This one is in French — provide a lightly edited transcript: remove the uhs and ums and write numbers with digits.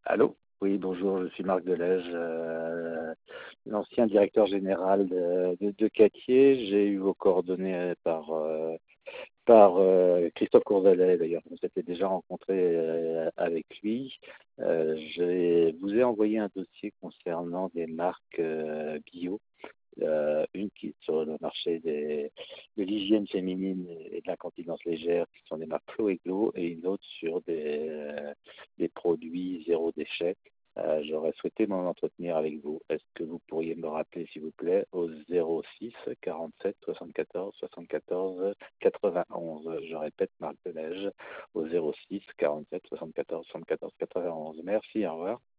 Allô? Oui, bonjour, je suis Marc Delège, l'ancien directeur général de Cattier. J'ai eu vos coordonnées par Christophe Courzalet, d'ailleurs. On s'était déjà rencontré avec lui. Je vous ai envoyé un dossier concernant des marques bio. Une qui est sur le marché de l'hygiène féminine et de l'incontinence légère, qui sont des marques Flo et Glo, et une autre sur des produits zéro déchet. J'aurais souhaité m'en entretenir avec vous. Est-ce que vous pourriez me rappeler, s'il vous plaît, au 06 47 74 74 91. Je répète, Marc Delège, au 06 47 74 74 91. Merci, au revoir.